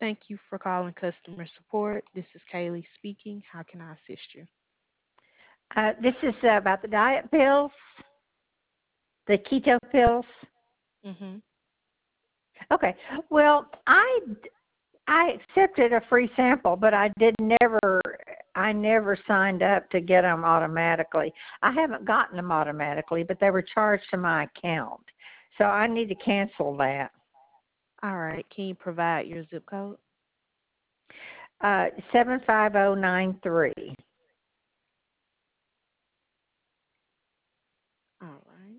Thank you for calling customer support. This is Kaylee speaking. How can I assist you? This is about the diet pills, the keto pills. Mhm. Okay. Well, I accepted a free sample, but I never signed up to get them automatically. I haven't gotten them automatically, but they were charged to my account. So I need to cancel that. All right. Can you provide your zip code? 75093. All right.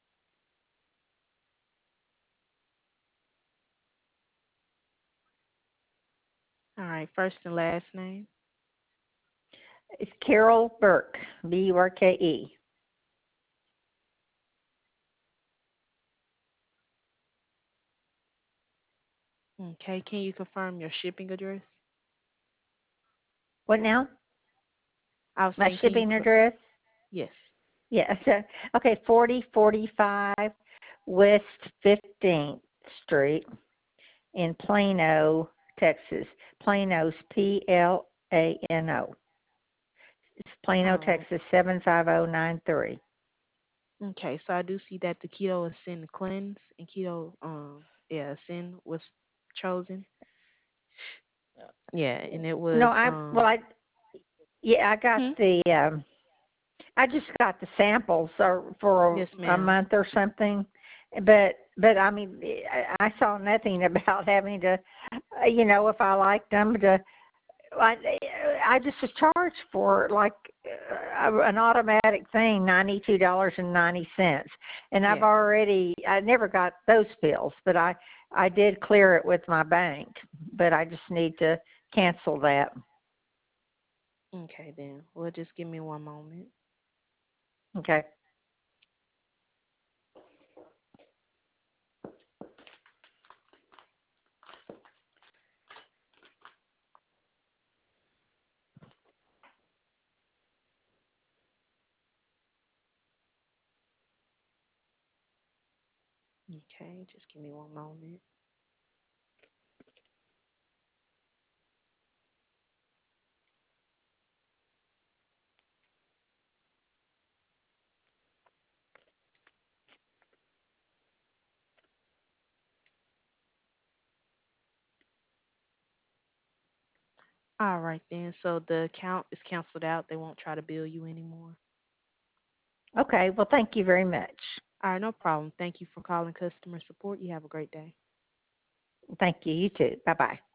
All right. First and last name. It's Carol Burke, Burke. Okay. Can you confirm your shipping address? What now? I was My saying, can you? shipping address? Yes. Yes. Okay, 4045 West 15th Street in Plano, Texas. Plano's Plano. It's Plano, All right. Texas 75093. Okay. So I do see that the keto ascend cleanse and keto ascend was chosen. Yeah, and it No, was I got hmm? the I just got the samples for Yes, a ma'am. month or something, but I mean, I saw nothing about having to, if I liked them to. I, I just was charged for like an automatic thing, $92.90, and Yes. I never got those pills, but I did clear it with my bank, but I just need to cancel that. Okay, then. Well, just give me one moment. Okay. Okay, just give me one moment. All right, then. So the account is canceled out. They won't try to bill you anymore. Okay. Well, thank you very much. All right, no problem. Thank you for calling customer support. You have a great day. Thank you. You too. Bye bye.